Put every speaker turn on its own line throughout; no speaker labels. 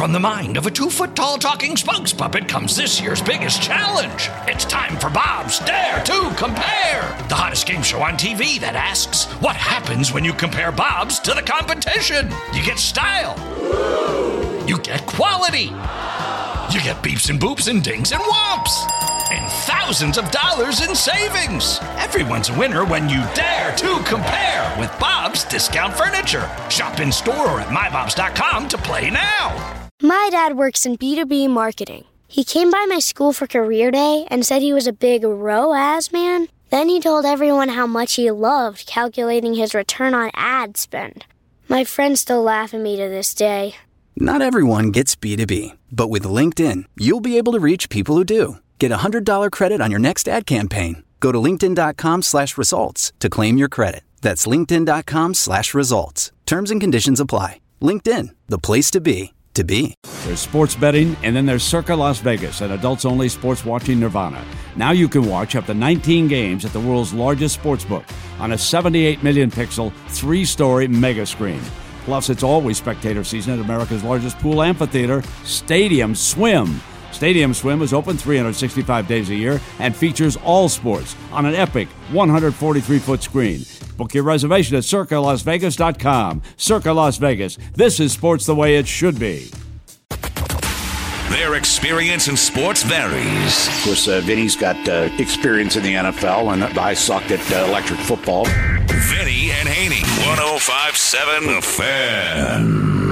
From the mind of a 2-foot-tall talking spokes puppet comes this year's biggest challenge. It's time for Bob's Dare to Compare, the hottest game show on TV that asks, what happens when you compare Bob's to the competition? You get style. You get quality. You get beeps and boops and dings and whomps. And thousands of dollars in savings. Everyone's a winner when you dare to compare with Bob's Discount Furniture. Shop in store or at mybobs.com to play now.
My dad works in B2B marketing. He came by my school for career day and said he was a big ROAS man. Then he told everyone how much he loved calculating his return on ad spend. My friends still laugh at me to this day.
Not everyone gets B2B, but with LinkedIn, you'll be able to reach people who do. Get a $100 credit on your next ad campaign. Go to linkedin.com/results to claim your credit. That's linkedin.com/results. Terms and conditions apply. LinkedIn, the place to be.
There's sports betting, and then there's Circa Las Vegas, an adults-only sports watching nirvana. Now you can watch up to 19 games at the world's largest sportsbook on a 78 million pixel, 3-story mega screen. Plus, it's always spectator season at America's largest pool amphitheater, Stadium Swim. Stadium Swim is open 365 days a year and features all sports on an epic 143-foot screen. Book your reservation at CircaLasVegas.com. Circa Las Vegas. This is sports the way it should be.
Their experience in sports varies.
Of course, Vinny's got experience in the NFL, and I sucked at electric football.
Vinny and Haney, 105.7 The Fan.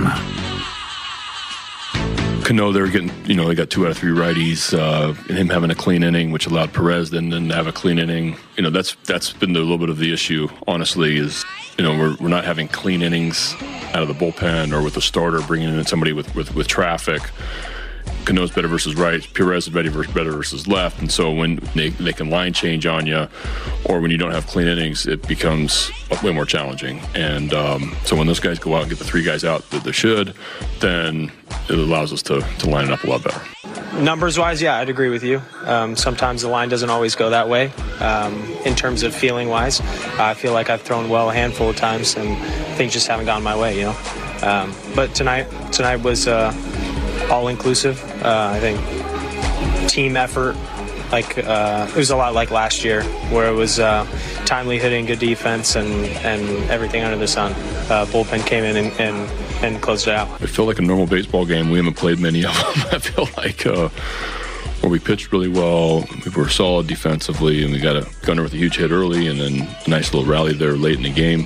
Cano, they're getting, they got 2 out of 3 righties, and him having a clean inning, which allowed Perez then to have a clean inning. That's been a little bit of the issue, honestly, is, we're not having clean innings out of the bullpen or with the starter bringing in somebody with traffic. Cano's better versus right, Perez is better versus left, and so when they can line change on you, or when you don't have clean innings, it becomes way more challenging. And so when those guys go out and get the 3 guys out that they should, then it allows us to line it up a lot better.
Numbers-wise, yeah, I'd agree with you. Sometimes the line doesn't always go that way. In terms of feeling-wise, I feel like I've thrown well a handful of times, and things just haven't gone my way, But tonight was all-inclusive. I think team effort, it was a lot like last year, where it was timely hitting, good defense, and everything under the sun. Bullpen came in and closed it out.
It felt like a normal baseball game. We haven't played many of them. I feel like where we pitched really well, we were solid defensively, and we got a gunner with a huge hit early, and then a nice little rally there late in the game.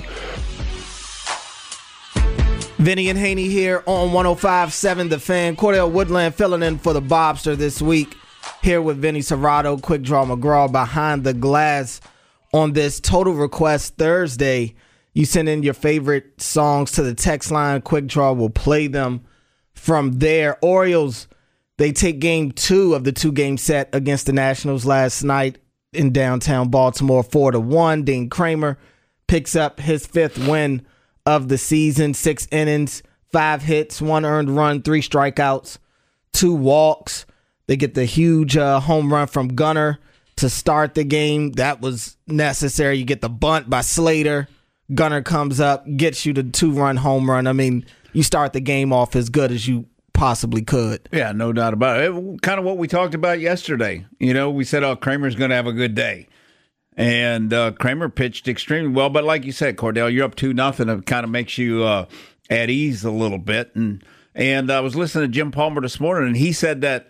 Vinny and Haney here on 105.7 The Fan. Cordell Woodland filling in for the Bobster this week. Here with Vinny Serrato, Quick Draw McGraw behind the glass on this Total Request Thursday. You send in your favorite songs to the text line. Quick Draw will play them from there. Orioles, they take game 2 of the 2-game set against the Nationals last night in downtown Baltimore, 4-1. Dean Kramer picks up his 5th win of the season, 6 innings, 5 hits, 1 earned run, 3 strikeouts, 2 walks. They get the huge home run from Gunnar to start the game. That was necessary. You get the bunt by Slater. Gunnar comes up, gets you the 2-run home run. I mean, you start the game off as good as you possibly could.
Yeah, no doubt about it. Kind of what we talked about yesterday. We said, Kramer's going to have a good day. And Kramer pitched extremely well. But like you said, Cordell, you're up 2-0. It kind of makes you at ease a little bit. And I was listening to Jim Palmer this morning, and he said that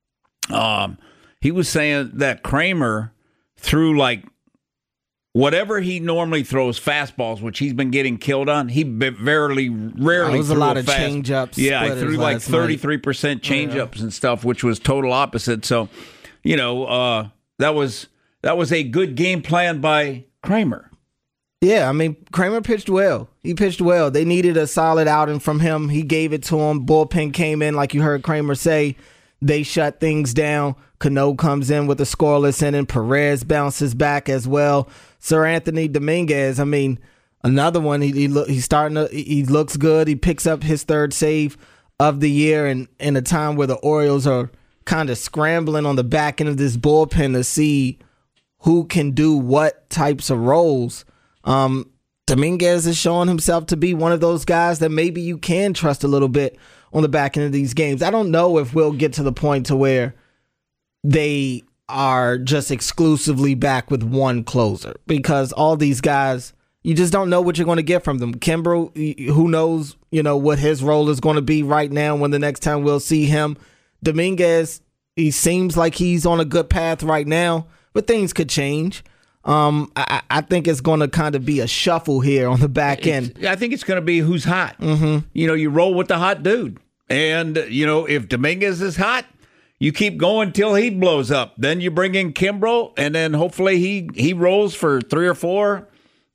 he was saying that Kramer threw whatever he normally throws, fastballs, which he's been getting killed on, he rarely
it was
threw
a lot of change-ups.
Yeah, he threw 33% change-ups and stuff, which was total opposite. So, that was a good game plan by Kramer.
Yeah, I mean, Kramer pitched well. He pitched well. They needed a solid outing from him. He gave it to him. Bullpen came in, like you heard Kramer say. They shut things down. Cano comes in with a scoreless inning. Perez bounces back as well. Sir Anthony Dominguez, I mean, another one. He looks good. He picks up his 3rd save of the year, and in a time where the Orioles are kind of scrambling on the back end of this bullpen to see who can do what types of roles. Dominguez is showing himself to be one of those guys that maybe you can trust a little bit on the back end of these games. I don't know if we'll get to the point to where they are just exclusively back with one closer, because all these guys, you just don't know what you're going to get from them. Kimbrel, who knows, what his role is going to be right now when the next time we'll see him. Dominguez, he seems like he's on a good path right now, but things could change. I think it's going to kind of be a shuffle here on the back end.
I think it's going to be who's hot. Mm-hmm. You roll with the hot dude. And, if Dominguez is hot, you keep going till he blows up. Then you bring in Kimbrel, and then hopefully he rolls for 3 or 4.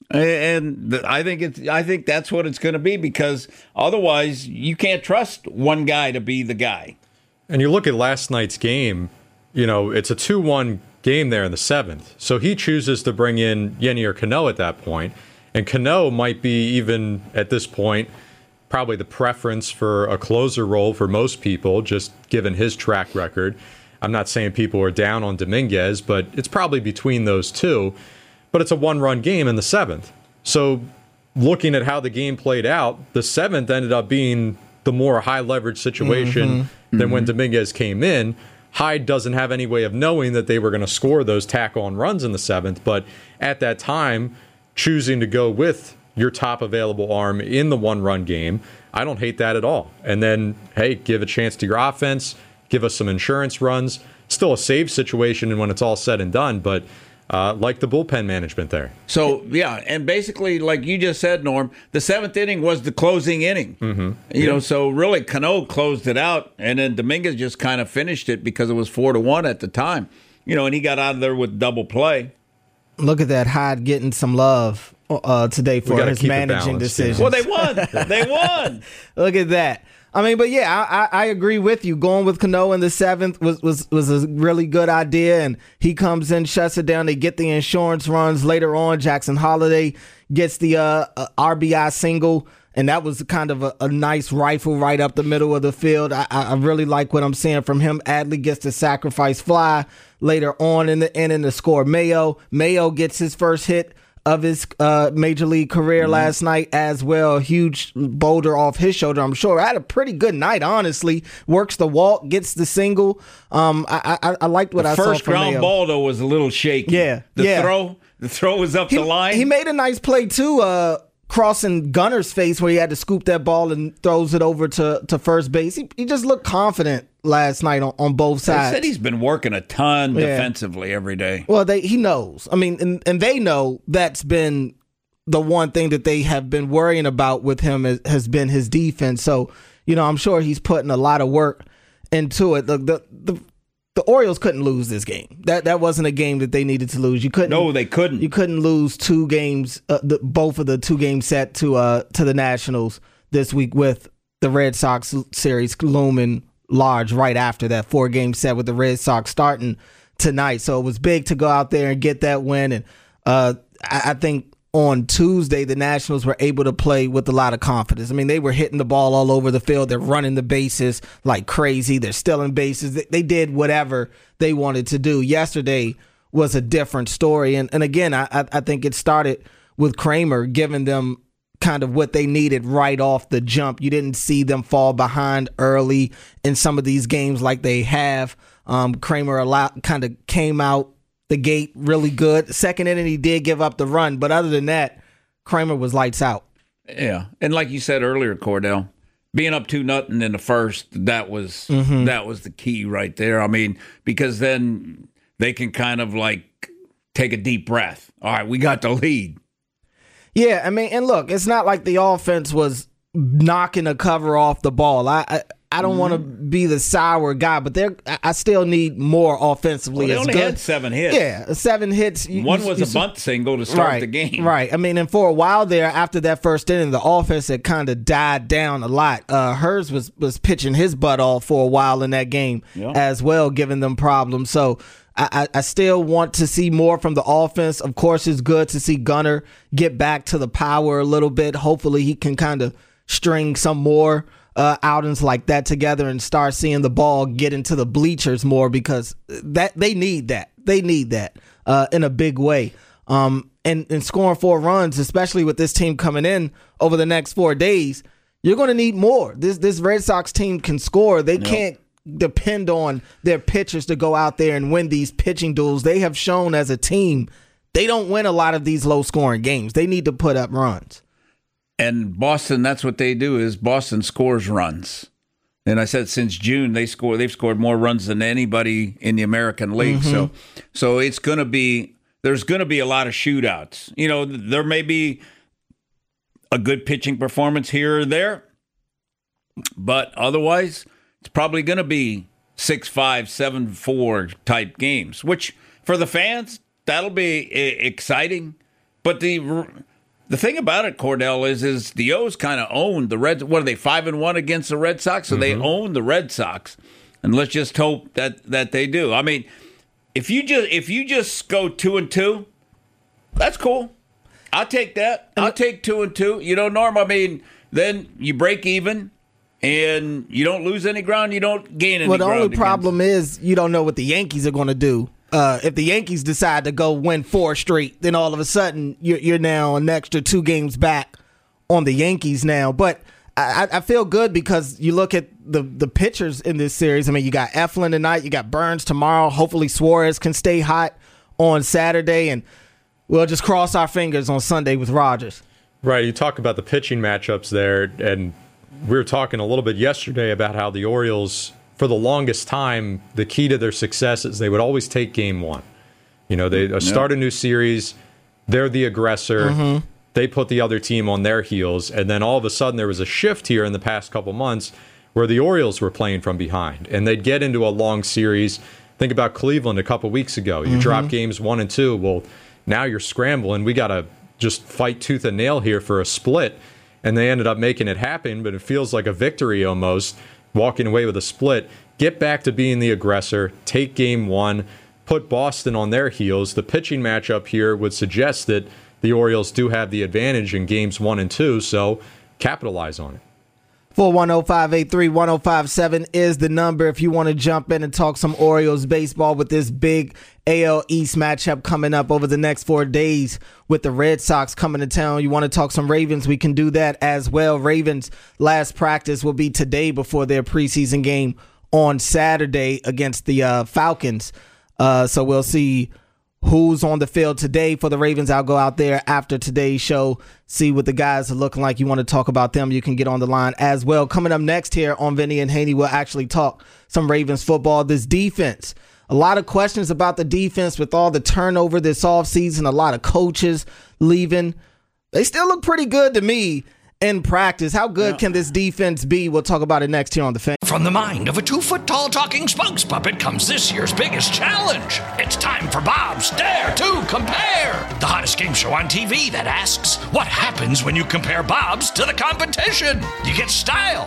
And I think that's what it's going to be, because otherwise you can't trust one guy to be the guy.
And you look at last night's game, it's a 2-1 game there in the 7th. So he chooses to bring in Yennier Cano at that point. And Cano might be, even at this point, probably the preference for a closer role for most people, just given his track record. I'm not saying people are down on Dominguez, but it's probably between those two. But it's a 1-run game in the 7th. So looking at how the game played out, the 7th ended up being the more high-leverage situation than when Dominguez came in. Hyde doesn't have any way of knowing that they were going to score those tack-on runs in the 7th, but at that time, choosing to go with your top available arm in the 1-run game, I don't hate that at all. And then, hey, give a chance to your offense, give us some insurance runs. Still a save situation when it's all said and done, but like the bullpen management there.
So, yeah, and basically, like you just said, Norm, the 7th inning was the closing inning. Mm-hmm. So really Cano closed it out, and then Dominguez just kind of finished it because it was 4-1 at the time. And he got out of there with double play.
Look at that, Hyde getting some love today for his managing decisions.
Well, they won. They won.
Look at that. I mean, but yeah, I agree with you. Going with Cano in the 7th was a really good idea, and he comes in, shuts it down. They get the insurance runs later on. Jackson Holiday gets the RBI single, and that was kind of a nice rifle right up the middle of the field. I really like what I'm seeing from him. Adley gets the sacrifice fly later on in the inning to score. Mayo gets his first hit of his major league career last night as well. A huge boulder off his shoulder, I'm sure. Had a pretty good night, honestly. Works the walk, gets the single. I liked what I saw from Mayo.
First ground ball, though, was a little shaky.
Yeah.
The throw was up the line.
He made a nice play, too, crossing Gunner's face where he had to scoop that ball and throws it over to first base. He just looked confident last night on both sides.
They said he's been working a ton defensively every day.
Well, he knows. I mean, and they know that's been the one thing that they have been worrying about with him has been his defense. So, I'm sure he's putting a lot of work into it. The Orioles couldn't lose this game. That wasn't a game that they needed to lose.
No, they couldn't.
You couldn't lose 2 games, both of the 2 games set to the Nationals this week, with the Red Sox series looming large right after that 4-game set with the Red Sox starting tonight. So it was big to go out there and get that win. And I think on Tuesday, the Nationals were able to play with a lot of confidence. I mean, they were hitting the ball all over the field. They're running the bases like crazy. They're stealing bases. They did whatever they wanted to do. Yesterday was a different story. And again, I think it started with Kramer giving them kind of what they needed right off the jump. You didn't see them fall behind early in some of these games like they have. Kramer kind of came out the gate really good. Second inning, he did give up the run, but other than that, Kramer was lights out.
Yeah, and like you said earlier, Cordell, being up 2-0 in the first, that was the key right there. I mean, because then they can kind of like take a deep breath. All right, we got the lead.
Yeah, I mean, and look, it's not like the offense was knocking a cover off the ball. I don't want to be the sour guy, but I still need more offensively.
Well, they only had 7 hits.
Yeah, 7 hits.
One was a bunt single to start the game.
Right. I mean, and for a while there, after that first inning, the offense had kind of died down a lot. Hers was pitching his butt off for a while in that game as well, giving them problems. So I still want to see more from the offense. Of course, it's good to see Gunner get back to the power a little bit. Hopefully he can kind of string some more outings like that together and start seeing the ball get into the bleachers more, because they need that. They need that in a big way. And scoring 4 runs, especially with this team coming in over the next 4 days, You're going to need more. This Red Sox team can score. They can't depend on their pitchers to go out there and win these pitching duels. They have shown as a team they don't win a lot of these low-scoring games. They need to put up runs.
And Boston, that's what they do, is Boston scores runs. And I said since June they've scored more runs than anybody in the American League.
Mm-hmm.
So it's going to be there's going to be a lot of shootouts. You know, there may be a good pitching performance here or there, but otherwise it's probably going to be 6-5, 7-4 type games, which for the fans that'll be exciting. But the thing about it, Cordell, is the O's kind of own the Reds. What are they, 5-1 against the Red Sox? So they own the Red Sox, and let's just hope that they do. I mean, if you just go 2-2, that's cool. I'll take that. I'll take 2-2. You know, Norm. I mean, then you break even, and you don't lose any ground. You don't gain any ground.
Well, the only problem is you don't know what the Yankees are going to do. If the Yankees decide to go win 4 straight, then all of a sudden you're now an extra 2 games back on the Yankees now. But I feel good because you look at the pitchers in this series. I mean, you got Eflin tonight, you got Burns tomorrow. Hopefully Suarez can stay hot on Saturday, and we'll just cross our fingers on Sunday with Rogers.
Right. You talk about the pitching matchups there, and we were talking a little bit yesterday about how the Orioles, for the longest time, the key to their success is they would always take game 1. You know, they start a new series, they're the aggressor, they put the other team on their heels, and then all of a sudden there was a shift here in the past couple months where the Orioles were playing from behind, and they'd get into a long series. Think about Cleveland a couple weeks ago. You drop games 1 and 2. Well, now you're scrambling. We got to just fight tooth and nail here for a split, and they ended up making it happen, but it feels like a victory almost, walking away with a split. Get back to being the aggressor, take game 1, put Boston on their heels. The pitching matchup here would suggest that the Orioles do have the advantage in games 1 and 2, so capitalize on it.
410-583-1057 is the number if you want to jump in and talk some Orioles baseball with this big AL East matchup coming up over the next 4 days with the Red Sox coming to town. You want to talk some Ravens, we can do that as well. Ravens' last practice will be today before their preseason game on Saturday against the Falcons. So we'll see who's on the field today for the Ravens. I'll go out there after today's show, see what the guys are looking like. You want to talk about them, you can get on the line as well. Coming up next here on Vinny and Haney, we'll actually talk some Ravens football. This defense, a lot of questions about the defense with all the turnover this offseason, a lot of coaches leaving. They still look pretty good to me in practice. How good can this defense be? We'll talk about it next here on The Fan.
From the mind of a 2-foot-tall talking spokes puppet comes this year's biggest challenge. It's time for Bob's Dare to Compare, the hottest game show on TV that asks, what happens when you compare Bob's to the competition? You get style.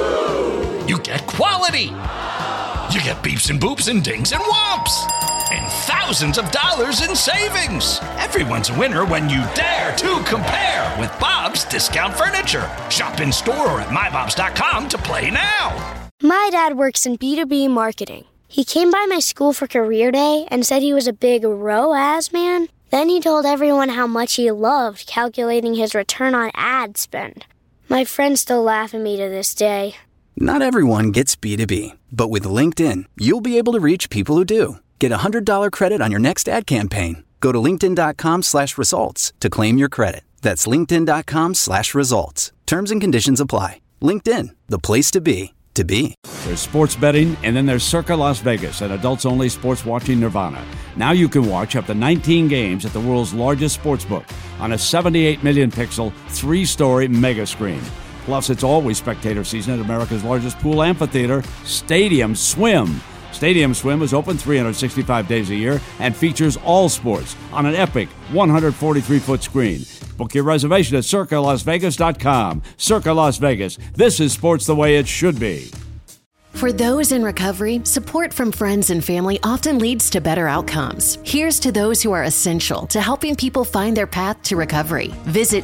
You get quality. You get beeps and boops and dings and whomps. And thousands of dollars in savings. Everyone's a winner when you dare to compare with Bob's Discount Furniture. Shop in store or at mybobs.com to play now.
My dad works in B2B marketing. He came by my school for career day and said he was a big ROAS man. Then he told everyone how much he loved calculating his return on ad spend. My friends still laugh at me to this day.
Not everyone gets B2B, but with LinkedIn, you'll be able to reach people who do. Get a $100 credit on your next ad campaign. Go to linkedin.com/results to claim your credit. That's linkedin.com/results. Terms and conditions apply. LinkedIn, the place to be, to be.
There's sports betting, and then there's Circa Las Vegas, an adults-only sports watching nirvana. Now you can watch up to 19 games at the world's largest sportsbook on a 78 million pixel, 3-story mega screen. Plus, it's always spectator season at America's largest pool amphitheater, Stadium Swim. Stadium Swim is open 365 days a year and features all sports on an epic 143-foot screen. Book your reservation at CircaLasVegas.com. Circa Las Vegas. This is sports the way it should be.
For those in recovery, support from friends and family often leads to better outcomes. Here's to those who are essential to helping people find their path to recovery. Visit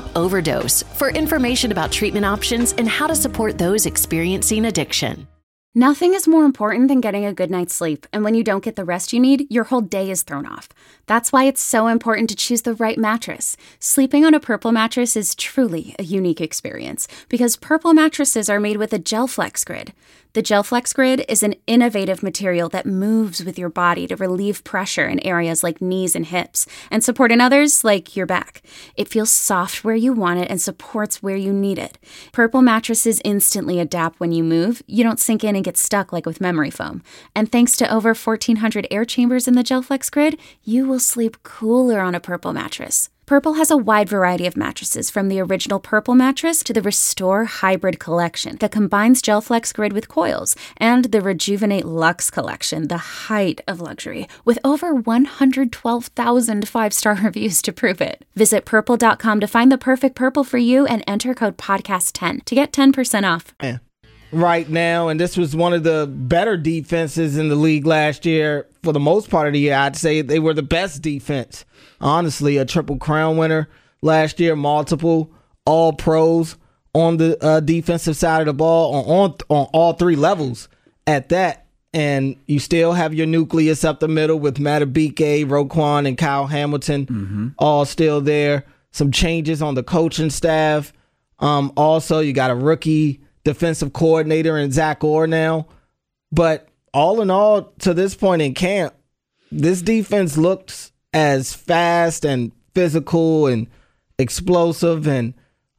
cdc.gov/stop overdose for information about treatment options and how to support those experiencing addiction.
Nothing is more important than getting a good night's sleep, and when you don't get the rest you need, your whole day is thrown off. That's why it's so important to choose the right mattress. Sleeping on a Purple mattress is truly a unique experience because Purple mattresses are made with a GelFlex Grid. The GelFlex Grid is an innovative material that moves with your body to relieve pressure in areas like knees and hips and support in others like your back. It feels soft where you want it and supports where you need it. Purple mattresses instantly adapt when you move. You don't sink in and get stuck like with memory foam. And thanks to over 1,400 air chambers in the GelFlex Grid, you will sleep cooler on a Purple mattress. Purple has a wide variety of mattresses, from the original Purple mattress to the Restore Hybrid collection that combines GelFlex Grid with coils, and the Rejuvenate Luxe collection, the height of luxury, with over 112,000 five-star reviews to prove it. Visit Purple.com to find the perfect Purple for you and enter code podcast10 to get 10% off.
Right now, and this was one of the better defenses in the league last year. For the most part of the year, I'd say they were the best defense. Honestly, a Triple Crown winner last year, multiple All-Pros on the defensive side of the ball, on all three levels at that. And you still have your nucleus up the middle with Madubuike, Roquan, and Kyle Hamilton all still there. Some changes on the coaching staff. Also, you got a rookie defensive coordinator in Zach Orr now. But all in all, to this point in camp, this defense looks as fast and physical and explosive, and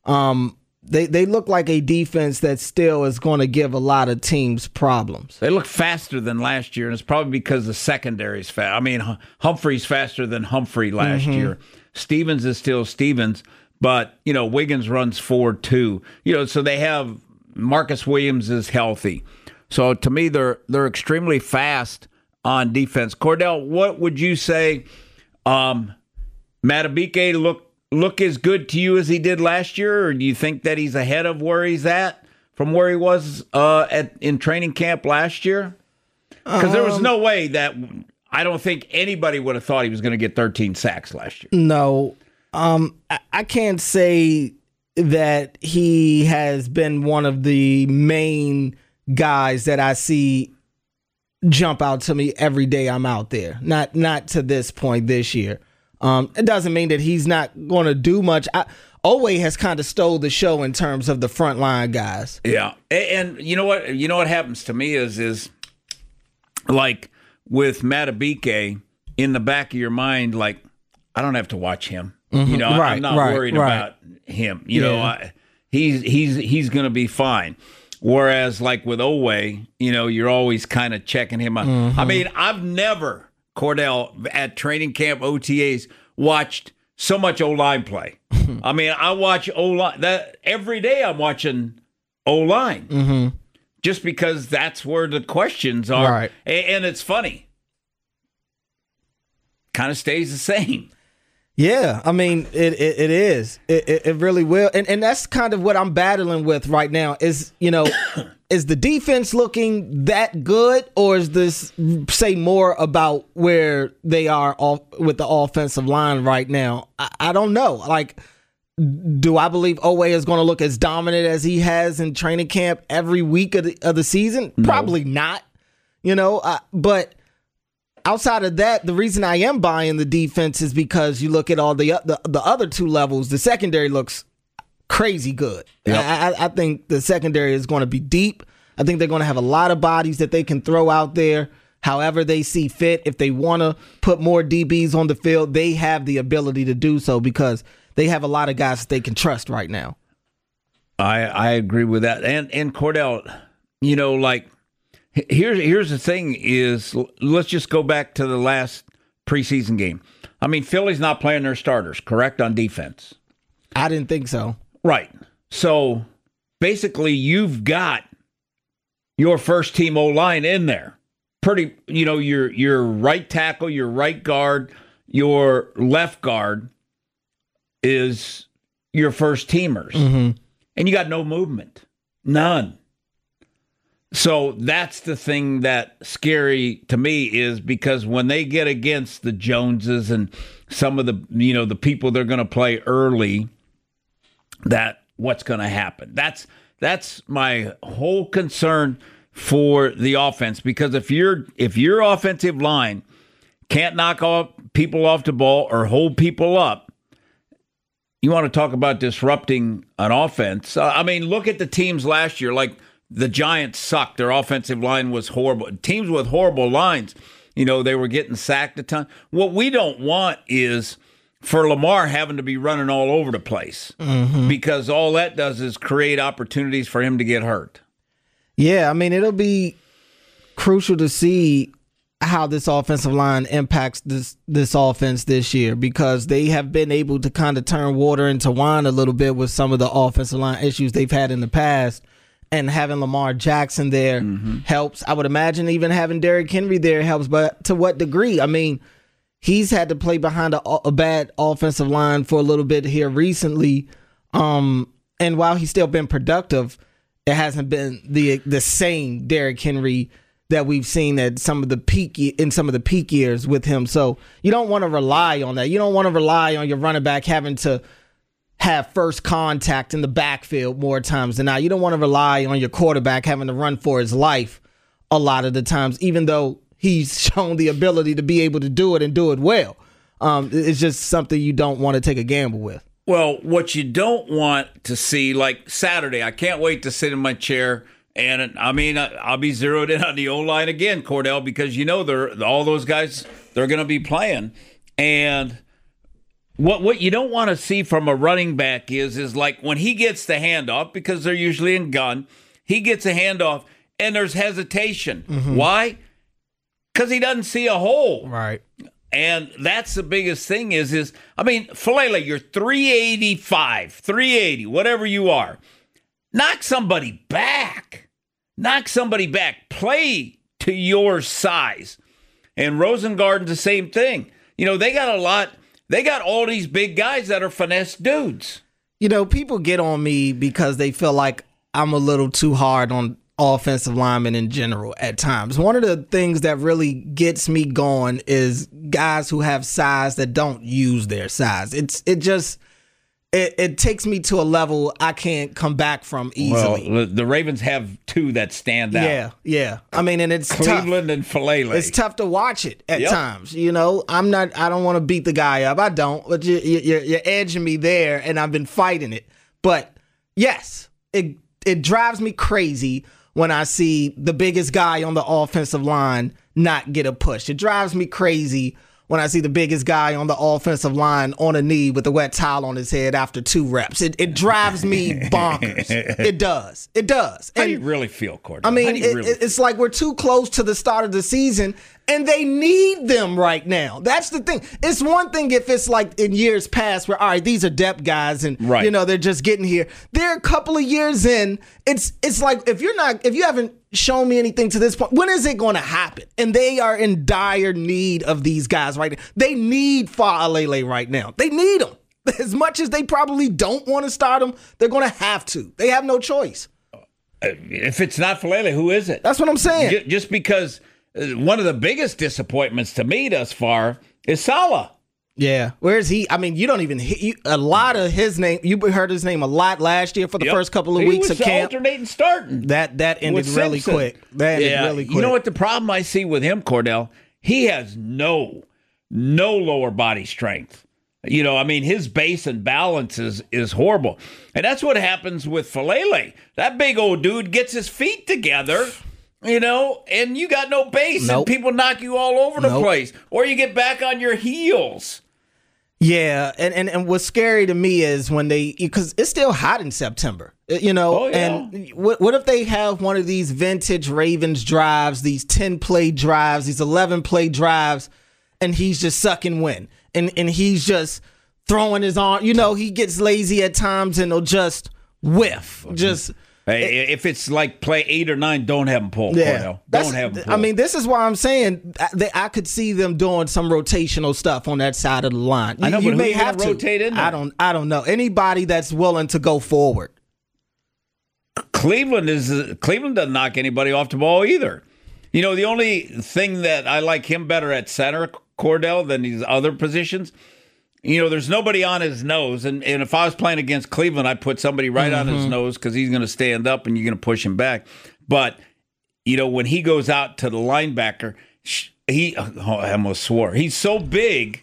they look like a defense that still is going to give a lot of teams problems.
They look faster than last year, and it's probably because the secondary is fast. I mean, Humphrey's faster than Humphrey last year. Stevens is still Stevens, but, Wiggins runs forward too. So they have Marcus Williams is healthy. So to me, they're extremely fast on defense. Cordell, what would you say? Madubuike look as good to you as he did last year, or do you think that he's ahead of where he's at from where he was in training camp last year? Because there was no way that I don't think anybody would have thought he was going to get 13 sacks last year.
No, I can't say that he has been one of the main guys that I see jump out to me every day I'm out there. Not to this point this year. It doesn't mean that he's not going to do much. Oweh has kind of stole the show in terms of the frontline guys.
Yeah, and you know what? You know what happens to me is like with Madubuike in the back of your mind, like I don't have to watch him. I'm not worried about him. He's going to be fine. Whereas, like with Oweh, you're always kind of checking him out. I mean, I've never, Cordell, at training camp OTAs, watched so much O-line play. I mean, I watch O-line. Every day I'm watching O-line. Just because that's where the questions are.
Right.
And it's funny. Kind of stays the same.
Yeah, I mean, it is. It really will. And that's kind of what I'm battling with right now is, is the defense looking that good, or is this say more about where they are with the offensive line right now? I don't know. Like, do I believe Oweh is going to look as dominant as he has in training camp every week of the season? No. Probably not, but outside of that, the reason I am buying the defense is because you look at all the other two levels. The secondary looks crazy good. Yep. I think the secondary is going to be deep. I think they're going to have a lot of bodies that they can throw out there however they see fit. If they want to put more DBs on the field, they have the ability to do so because they have a lot of guys that they can trust right now.
I agree with that. And Cordell, Here's the thing is, let's just go back to the last preseason game. I mean, Philly's not playing their starters, correct, on defense?
I didn't think so.
Right. So, basically, you've got your first-team O-line in there. Pretty, your right tackle, your right guard, your left guard is your first-teamers. And you got no movement. None. So that's the thing that's scary to me is because when they get against the Joneses and some of the, the people they're going to play early, that what's going to happen. That's my whole concern for the offense, because if your offensive line can't knock people off the ball or hold people up, you want to talk about disrupting an offense. I mean, look at the teams last year. Like the Giants sucked. Their offensive line was horrible. Teams with horrible lines, they were getting sacked a ton. What we don't want is for Lamar having to be running all over the place, because all that does is create opportunities for him to get hurt.
Yeah, I mean, it'll be crucial to see how this offensive line impacts this offense this year, because they have been able to kind of turn water into wine a little bit with some of the offensive line issues they've had in the past. And having Lamar Jackson there helps. I would imagine even having Derrick Henry there helps, but to what degree? I mean, he's had to play behind a bad offensive line for a little bit here recently. And while he's still been productive, it hasn't been the same Derrick Henry that we've seen in some of the peak years with him. So you don't want to rely on that. You don't want to rely on your running back having to have first contact in the backfield more times than not. You don't want to rely on your quarterback having to run for his life a lot of the times, even though he's shown the ability to be able to do it and do it well. It's just something you don't want to take a gamble with.
Well, what you don't want to see, like Saturday, I can't wait to sit in my chair. And I mean, I'll be zeroed in on the O-line again, Cordell, because all those guys, they're going to be playing. And what you don't want to see from a running back is like when he gets the handoff, because they're usually in gun, he gets a handoff and there's hesitation. Why? Because he doesn't see a hole.
Right.
And that's the biggest thing is I mean, Faalele, you're 385, 380, whatever you are. Knock somebody back. Play to your size. And Rosengarten's the same thing. They got all these big guys that are finesse dudes.
People get on me because they feel like I'm a little too hard on offensive linemen in general at times. One of the things that really gets me going is guys who have size that don't use their size. It takes me to a level I can't come back from easily.
Well, the Ravens have two that stand out.
Yeah. I mean, and it's
Cleveland
tough.
and Faalele.
It's tough to watch it at times. I don't want to beat the guy up. I don't. But you're edging me there, and I've been fighting it. But yes, it drives me crazy when I see the biggest guy on the offensive line not get a push. It drives me crazy when I see the biggest guy on the offensive line on a knee with a wet towel on his head after 2 reps. It drives me bonkers. It does.
How do you really feel, Cordell?
I mean, it's like we're too close to the start of the season, and they need them right now. That's the thing. It's one thing if it's like in years past where, all right, these are depth guys, and they're just getting here. They're a couple of years in. It's like if you haven't shown me anything to this point, when is it going to happen? And they are in dire need of these guys right now. They need Faalele right now. They need them. As much as they probably don't want to start them, they're going to have to. They have no choice.
If it's not Faalele, who is it?
That's what I'm saying.
Just because one of the biggest disappointments to me thus far is Saleh.
Yeah. Where is he? I mean, you don't even a lot of his name. You heard his name a lot last year for the first couple of weeks of camp.
He was alternating starting.
That ended really quick.
You know what the problem I see with him, Cordell? He has no lower body strength. I mean, his base and balance is horrible. And that's what happens with Faalele. That big old dude gets his feet together, and you got no base, and people knock you all over the place. Or you get back on your heels.
Yeah, and what's scary to me is when because it's still hot in September, and what if they have one of these vintage Ravens drives, these 10-play drives, these 11-play drives, and he's just sucking wind, and he's just throwing his arm, he gets lazy at times and he'll just whiff,
Hey, if it's like play 8 or 9, don't have them pull. Don't have them pull.
I mean, this is why I'm saying I could see them doing some rotational stuff on that side of the line.
I know,
you
but
may
who
have to
rotate in there?
I don't know. Anybody that's willing to go forward.
Cleveland doesn't knock anybody off the ball either. The only thing that I like him better at center, Cordell, than these other positions, there's nobody on his nose. And if I was playing against Cleveland, I'd put somebody right on his nose because he's going to stand up and you're going to push him back. But, when he goes out to the linebacker, I almost swore. He's so big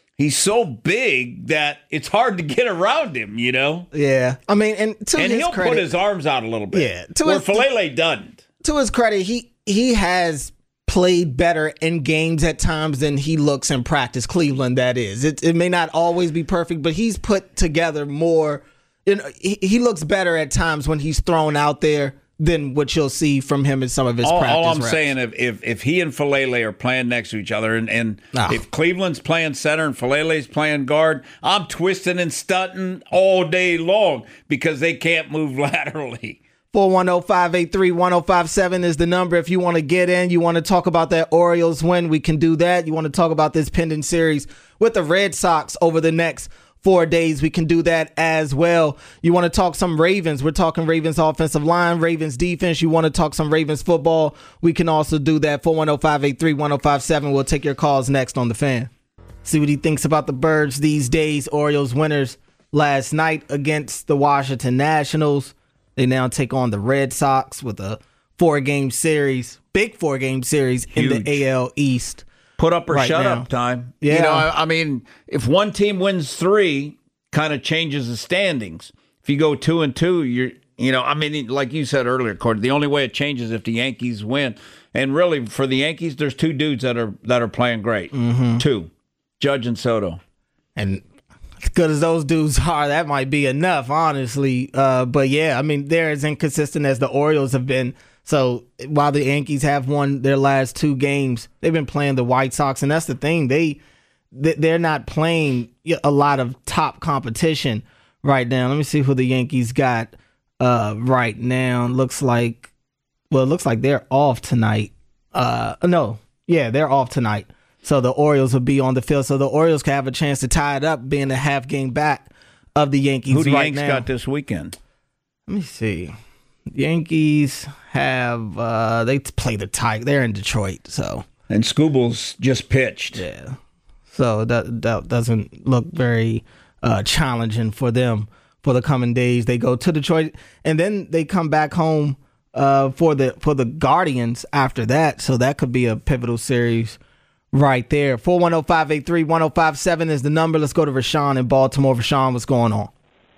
that it's hard to get around him,
Yeah. I mean, and
he'll
credit,
put his arms out a little bit.
Yeah.
Where Falele doesn't.
To his credit, he has played better in games at times than he looks in practice. Cleveland, that is. It may not always be perfect, but he's put together more. He looks better at times when he's thrown out there than what you'll see from him in some of his practice
All I'm
reps.
saying, if he and Falele are playing next to each other, and if Cleveland's playing center and Falele's playing guard, I'm twisting and stunting all day long because they can't move laterally.
410-583-1057 is the number. If you want to get in, you want to talk about that Orioles win, we can do that. You want to talk about this pending series with the Red Sox over the next 4 days, we can do that as well. You want to talk some Ravens, we're talking Ravens offensive line, Ravens defense. You want to talk some Ravens football, we can also do that. 410-583-1057. We'll take your calls next on The Fan. See what he thinks about the Birds these days. Orioles winners last night against the Washington Nationals. They now take on the Red Sox with a 4-game series, big 4-game series in the AL East.
Put up or
right
shut
now.
up time.
Yeah.
I mean, if one team wins 3, kind of changes the standings. If you go 2-2, like you said earlier, Cord, the only way it changes if the Yankees win. And really, for the Yankees, there's 2 dudes that are playing great. Mm-hmm. 2, Judge and Soto.
And as good as those dudes are, that might be enough, honestly. But yeah, I mean, they're as inconsistent as the Orioles have been. So while the Yankees have won their last 2 games, they've been playing the White Sox, and that's the thing. They're not playing a lot of top competition right now. Let me see who the Yankees got right now. It looks like they're off tonight. They're off tonight. So the Orioles will be on the field. So the Orioles can have a chance to tie it up, being a half game back of the Yankees.
Who the
right
Yankees
now.
got this weekend?
Let me see. Yankees have they play the Tigers. They're in Detroit,
and Scooble's just pitched.
Yeah, so that doesn't look very challenging for them for the coming days. They go to Detroit and then they come back home for the Guardians after that. So that could be a pivotal series right there. 410-583-1057 is the number. Let's go to Rashawn in Baltimore. Rashawn, what's going on?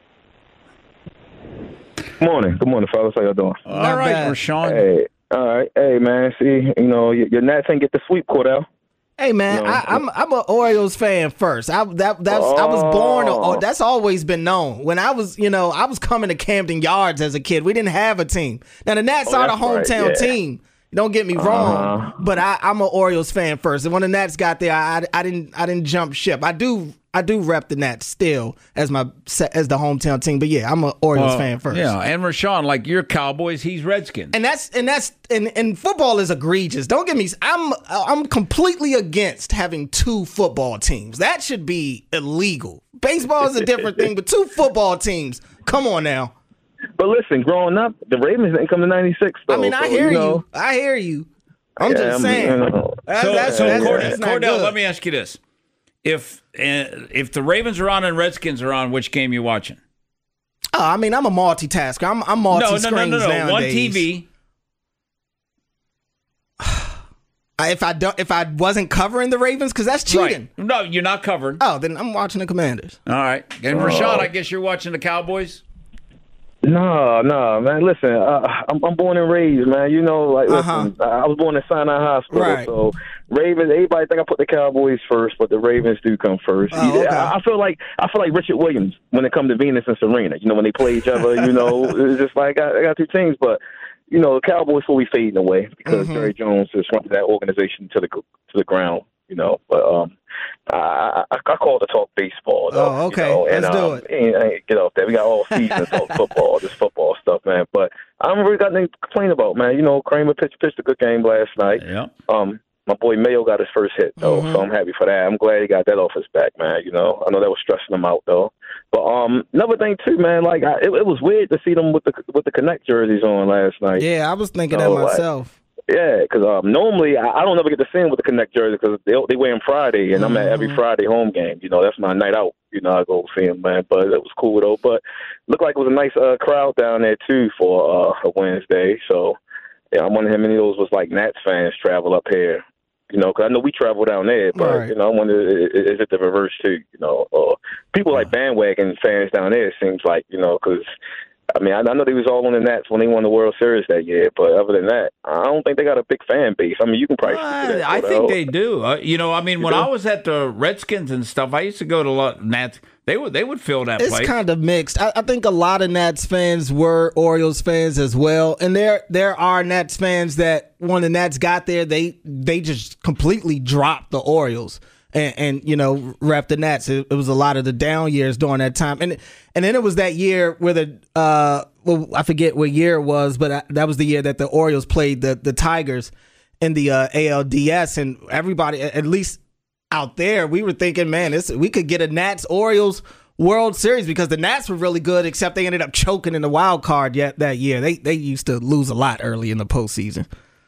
Good morning, fellas. How y'all doing?
All right, Rashawn.
Hey, all right. Hey, man. See, your Nats ain't get the sweep, Cordell.
Hey, man, I'm an Orioles fan first. I was born. That's always been known. When I was coming to Camden Yards as a kid. We didn't have a team. Now the Nats are the hometown team. Don't get me wrong, but I'm an Orioles fan first. And when the Nats got there, I didn't jump ship. I do rep the Nats still as the hometown team. But yeah, I'm an Orioles fan first.
Yeah, and Rashawn, like you're Cowboys, he's Redskins.
And football is egregious. Don't get me. I'm completely against having 2 football teams. That should be illegal. Baseball is a different thing, but 2 football teams. Come on now.
But listen, growing up, the Ravens didn't come to 96. Though,
I hear you. I hear you. I'm just saying.
Cordell, let me ask you this: If the Ravens are on and Redskins are on, which game you watching?
Oh, I'm a multitasker. I'm multi-screens nowadays.
One TV.
If I wasn't covering the Ravens, because that's cheating.
Right. No, you're not covering.
Oh, then I'm watching the Commanders.
All right. And Rashawn, I guess you're watching the Cowboys?
No, man. Listen, I'm born and raised, man. Listen, I was born in Sinai Hospital,
right.
So Ravens. Everybody think I put the Cowboys first, but the Ravens do come first.
Oh, okay.
I feel like Richard Williams when it comes to Venus and Serena. When they play each other, it's just like I got 2 teams, but the Cowboys will be fading away because Jerry Jones has run that organization to the ground. But I call to talk baseball. Though,
oh, okay. Let's do it.
I ain't get off that. We got all season to talk football, this football stuff, man. But I haven't really got anything to complain about, man. Kramer pitched a good game last night.
Yeah.
My boy Mayo got his first hit, though, so I'm happy for that. I'm glad he got that off his back, man. I know that was stressing him out, though. But another thing too, man, like it was weird to see them with the Connect jerseys on last night.
Yeah, I was thinking that myself.
Yeah, because normally I don't ever get to see them with the Connect jersey because they wear them Friday, and I'm at every Friday home game. That's my night out. I go see them, man. But it was cool though. But looked like it was a nice crowd down there too for a Wednesday. So Yeah, I'm wondering how many of those was like Nats fans travel up here. You know, because I know we travel down there, but,
right.
you know, I wonder, is it the reverse too? You know, people like bandwagon fans down there, it seems like, you know, because, I mean, I know they was all on the Nats when they won the World Series that year, but other than that, I don't think they got a big fan base. I mean, you can probably that,
I think they do. You know, I mean, when I was at the Redskins and stuff, I used to go to a lot of Nats. They would fill that place.
It's kind of mixed. I think a lot of Nats fans were Orioles fans as well, and there are Nats fans that when the Nats got there, they just completely dropped the Orioles and you know, rep the Nats. It was a lot of the down years during that time, and then it was that year where well, I forget what year it was, but that was the year that the Orioles played the Tigers in the ALDS, and everybody, at least out there, we were thinking, man, we could get a Nats-Orioles World Series because the Nats were really good, except they ended up choking in the wild card that year. They used to lose a lot early in the postseason.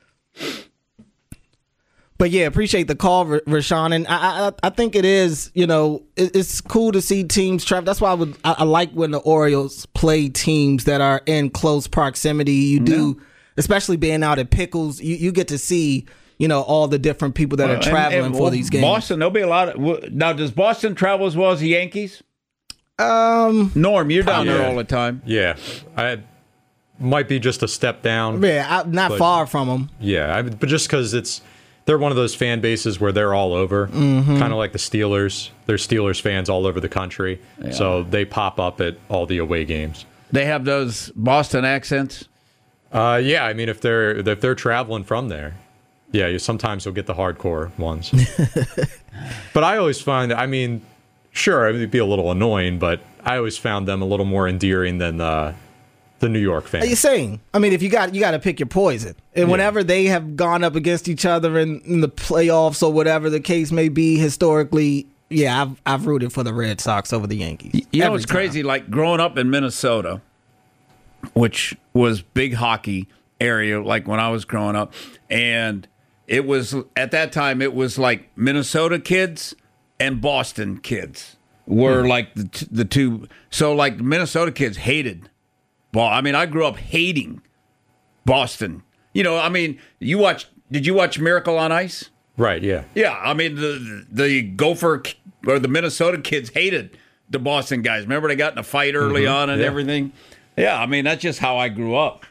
But yeah, appreciate the call, Rashawn, and I think it is, you know, it's cool to see teams travel. That's why I like when the Orioles play teams that are in close proximity. You do, especially being out at Pickles, you get to see, you know, all the different people that are traveling for these games.
Boston, there'll be a lot of. Now, does Boston travel as well as the Yankees? Norm, you're down there all the time.
Yeah, I might be just a step down.
Yeah, not far from them.
Yeah, but just because they're one of those fan bases where they're all over, kind of like the Steelers. There's Steelers fans all over the country, so they pop up at all the away games.
They have those Boston accents.
Yeah, I mean, if they're traveling from there. Yeah, sometimes you'll get the hardcore ones. But I always find, I mean, sure, it would be a little annoying, but I always found them a little more endearing than the New York fans.
You're saying, I mean, if you got to pick your poison. And whenever they have gone up against each other in the playoffs or whatever the case may be historically, yeah, I've rooted for the Red Sox over the Yankees.
You know, it's crazy, like growing up in Minnesota, which was big hockey area, like when I was growing up, and it was, at that time, it was like Minnesota kids and Boston kids were like the two. So, like, Minnesota kids hated ball. I mean, I grew up hating Boston. You know, I mean, did you watch Miracle on Ice?
Right, yeah.
Yeah, I mean, the Gopher or the Minnesota kids hated the Boston guys. Remember they got in a fight early on and everything? Yeah, I mean, that's just how I grew up.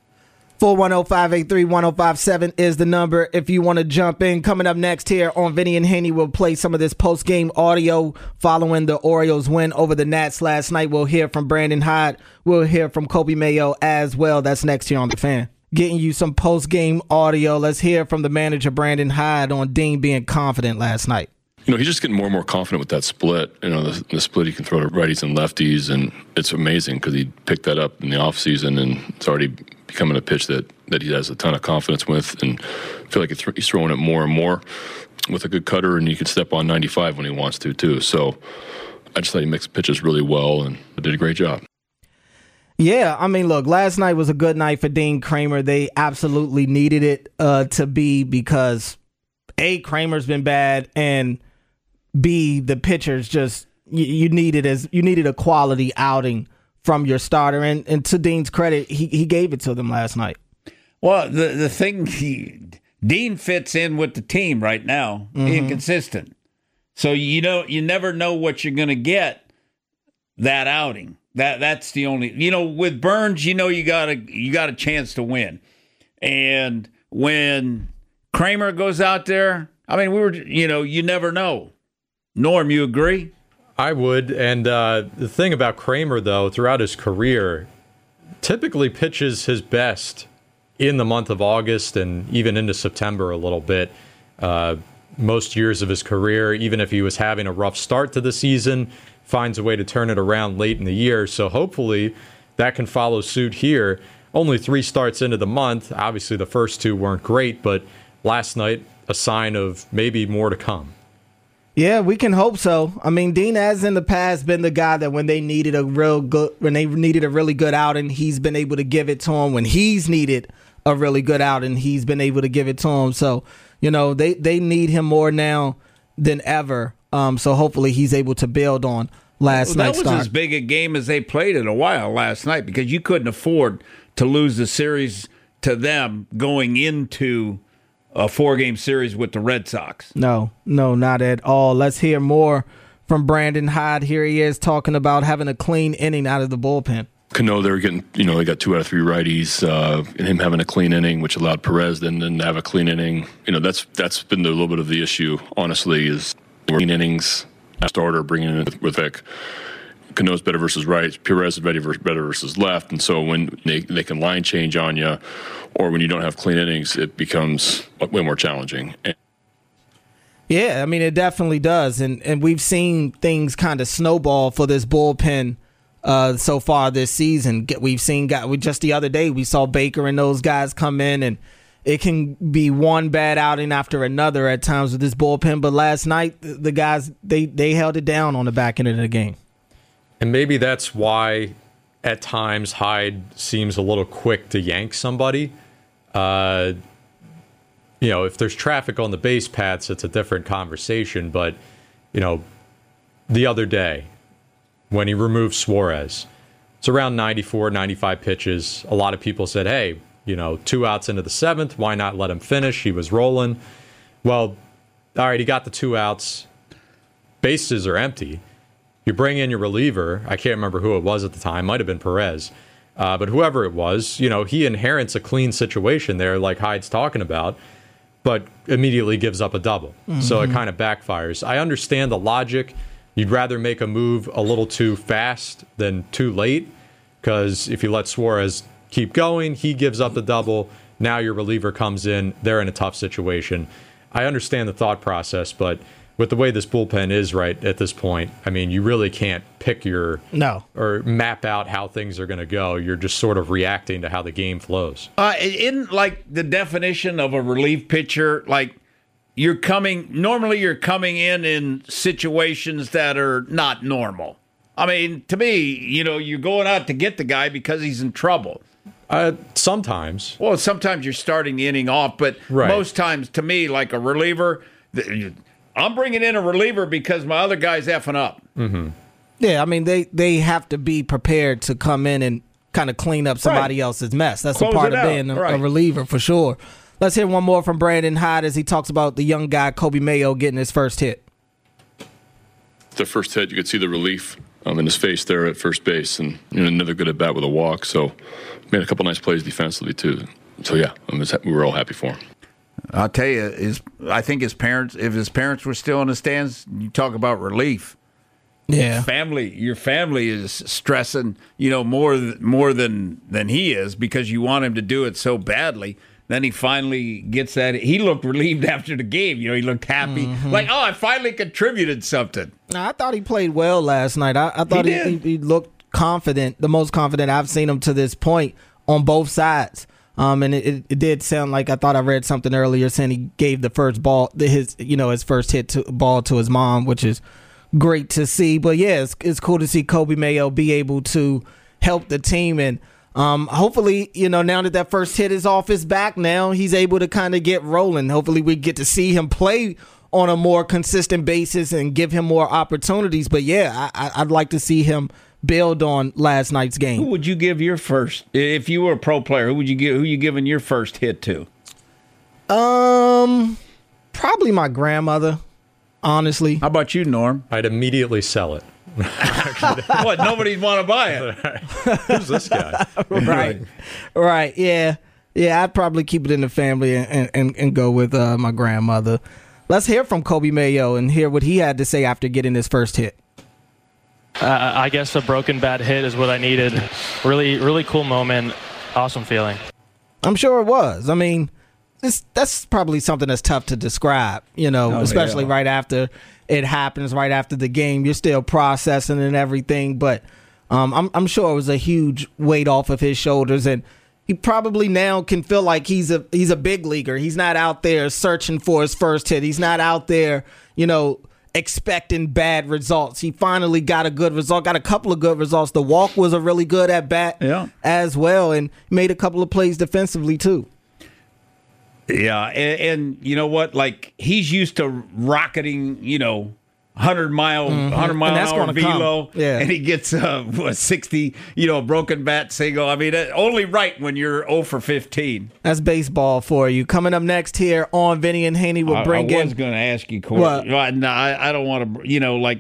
410-583-1057 is the number if you want to jump in. Coming up next here on Vinny and Haney, we'll play some of this post-game audio following the Orioles win over the Nats last night. We'll hear from Brandon Hyde. We'll hear from Kobe Mayo as well. That's next here on The Fan. Getting you some post-game audio. Let's hear from the manager, Brandon Hyde, on Dean being confident last night.
You know, he's just getting more and more confident with that split. You know, the split he can throw to righties and lefties, and it's amazing because he picked that up in the offseason, and it's already becoming a pitch that he has a ton of confidence with, and I feel like he's throwing it more and more with a good cutter, and he can step on 95 when he wants to, too. So I just thought he mixed pitches really well and did a great job.
Yeah, I mean, look, last night was a good night for Dean Kremer. They absolutely needed it to be because, A, Kramer's been bad, and B, the pitchers just you needed a quality outing from your starter, and to Dean's credit, he gave it to them last night.
Well, the thing, Dean fits in with the team right now, inconsistent. So you never know what you're going to get that outing. That's the only, with Burns, you got a chance to win, and when Kremer goes out there, I mean, you never know. Norm, you agree?
I would. And the thing about Kremer, though, throughout his career, typically pitches his best in the month of August and even into September a little bit. Most years of his career, even if he was having a rough start to the season, finds a way to turn it around late in the year. So hopefully that can follow suit here. Only 3 starts into the month. Obviously, the first 2 weren't great, but last night, a sign of maybe more to come.
Yeah, we can hope so. I mean, Dean has in the past been the guy that when they needed a really good outing, he's been able to give it to them. When he's needed a really good outing, he's been able to give it to them. So, they need him more now than ever. So hopefully he's able to build on last night's start.
That was as big a game as they played in a while last night because you couldn't afford to lose the series to them going into a 4-game series with the Red Sox.
No, not at all. Let's hear more from Brandon Hyde. Here he is talking about having a clean inning out of the bullpen.
Cano, they were getting, they got 2 out of 3 righties, and him having a clean inning, which allowed Perez then to have a clean inning. That's been a little bit of the issue, honestly, is clean innings, starter, bringing in with Vic. Cano's better versus right, Perez is better versus left, and so when they can line change on you, or when you don't have clean innings, it becomes way more challenging.
Yeah, I mean, it definitely does, and we've seen things kind of snowball for this bullpen so far this season. We've seen just the other day we saw Baker and those guys come in, and it can be one bad outing after another at times with this bullpen. But last night the guys they held it down on the back end of the game,
and maybe that's why at times Hyde seems a little quick to yank somebody. If there's traffic on the base paths, it's a different conversation. But the other day, when he removed Suarez, it's around 94, 95 pitches. A lot of people said, hey, 2 outs into the 7th, why not let him finish? He was rolling. Well, all right, he got the 2 outs. Bases are empty. You bring in your reliever. I can't remember who it was at the time. Might have been Perez. But whoever it was, he inherits a clean situation there like Hyde's talking about, but immediately gives up a double. Mm-hmm. So it kind of backfires. I understand the logic. You'd rather make a move a little too fast than too late, because if you let Suarez keep going, he gives up the double. Now your reliever comes in. They're in a tough situation. I understand the thought process, but with the way this bullpen is right at this point, I mean, you really can't pick or map out how things are going to go. You're just sort of reacting to how the game flows.
In like the definition of a relief pitcher, like you're coming in situations that are not normal. I mean, to me, you're going out to get the guy because he's in trouble.
Sometimes.
Well, sometimes you're starting the inning off, but most times, to me, like a reliever, I'm bringing in a reliever because my other guy's effing up.
Mm-hmm.
Yeah, I mean, they have to be prepared to come in and kind of clean up somebody else's mess. That's a part of being a reliever for sure. Let's hear one more from Brandon Hyde as he talks about the young guy, Kobe Mayo, getting his first hit.
The first hit, you could see the relief in his face there at first base, and another good at bat with a walk. So made a couple nice plays defensively too. So yeah, we were all happy for him.
I'll tell you, I think his parents, if his parents were still in the stands, you talk about relief.
Yeah,
your family is stressing, more than he is, because you want him to do it so badly. Then he finally gets that. He looked relieved after the game. He looked happy, like, oh, I finally contributed something.
I thought he played well last night. I thought he looked confident, the most confident I've seen him to this point on both sides. And it did sound like, I thought I read something earlier saying he gave the first ball, his first ball to his mom, which is great to see. But yeah, it's cool to see Kobe Mayo be able to help the team, and hopefully, now that first hit is off his back, now he's able to kind of get rolling. Hopefully we get to see him play on a more consistent basis and give him more opportunities. But yeah, I'd like to see him build on last night's game.
Who would you give your first, if you were a pro player, who you giving your first hit to?
Probably my grandmother, honestly.
How about you, Norm?
I'd immediately sell it.
What? Nobody'd want to buy it.
Who's this guy?
Right. Yeah. I'd probably keep it in the family and go with my grandmother. Let's hear from Kobe Mayo and hear what he had to say after getting his first hit.
I guess a broken bat hit is what I needed. Really, really cool moment. Awesome feeling.
I'm sure it was. I mean, that's probably something that's tough to describe, especially right after it happens, right after the game. You're still processing and everything, but I'm sure it was a huge weight off of his shoulders, and he probably now can feel like he's a big leaguer. He's not out there searching for his first hit. He's not out there, expecting bad results. He finally got a good result, got a couple of good results. The walk was a really good at bat as well, and made a couple of plays defensively too.
Yeah, and you know what? Like, he's used to rocketing, 100 mile an hour velo, and he gets 60, a broken bat single. I mean, only right when you're 0 for 15.
That's baseball for you. Coming up next here on Vinny and Haney, we'll bring in.
I was going to ask you, Corey. No, I don't want to. Like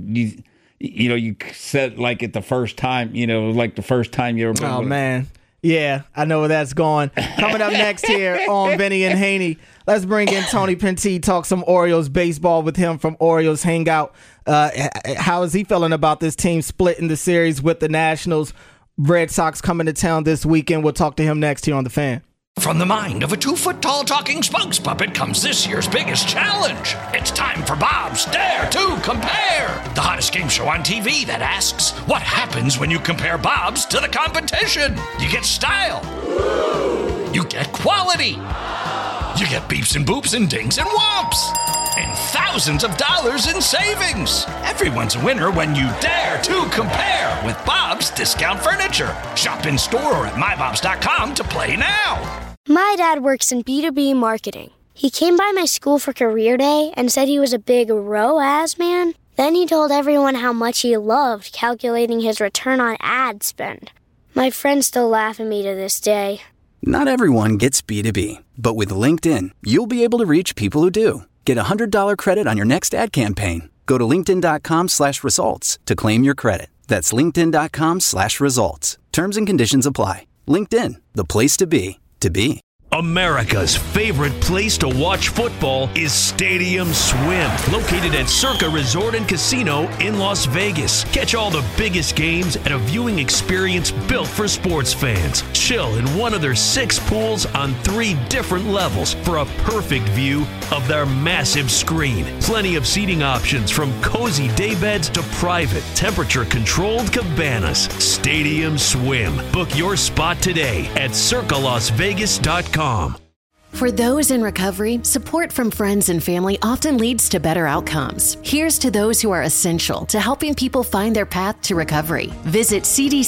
you said, like at the first time. Like the first time you ever.
Oh man. Yeah, I know where that's going. Coming up next here on Vinny and Haney, let's bring in Tony Penty, talk some Orioles baseball with him from Orioles Hangout. How is he feeling about this team splitting the series with the Nationals? Red Sox coming to town this weekend. We'll talk to him next here on The Fan.
From the mind of a 2-foot-tall talking spokes puppet comes this year's biggest challenge. It's time for Bob's Dare to Compare, the hottest game show on TV that asks, what happens when you compare Bob's to the competition? You get style. You get quality. You get beeps and boops and dings and whomps. And thousands of dollars in savings. Everyone's a winner when you dare to compare with Bob's Discount Furniture. Shop in store or at mybobs.com to play now.
My dad works in B2B marketing. He came by my school for career day and said he was a big ROAS man. Then he told everyone how much he loved calculating his return on ad spend. My friends still laugh at me to this day.
Not everyone gets B2B, but with LinkedIn, you'll be able to reach people who do. Get a $100 credit on your next ad campaign. Go to linkedin.com/results to claim your credit. That's linkedin.com/results. Terms and conditions apply. LinkedIn, the place to be, to be.
America's favorite place to watch football is Stadium Swim, located at Circa Resort and Casino in Las Vegas. Catch all the biggest games at a viewing experience built for sports fans. Chill in one of their 6 pools on 3 different levels for a perfect view of their massive screen. Plenty of seating options from cozy daybeds to private, temperature-controlled cabanas. Stadium Swim. Book your spot today at circalasvegas.com.
For those in recovery, support from friends and family often leads to better outcomes. Here's to those who are essential to helping people find their path to recovery. Visit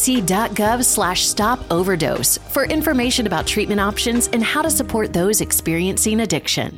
cdc.gov/stop-overdose for information about treatment options and how to support those experiencing addiction.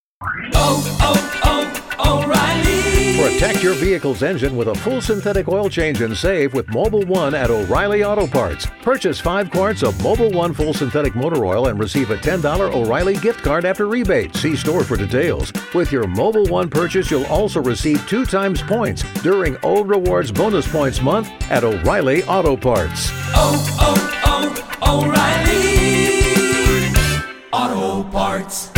O'Reilly. Protect your vehicle's engine with a full synthetic oil change and save with Mobil 1 at O'Reilly Auto Parts. Purchase 5 quarts of Mobil 1 full synthetic motor oil and receive a $10 O'Reilly gift card after rebate. See store for details. With your Mobil 1 purchase, you'll also receive 2 times points during O Rewards Bonus Points Month at O'Reilly Auto Parts.
O'Reilly Auto Parts.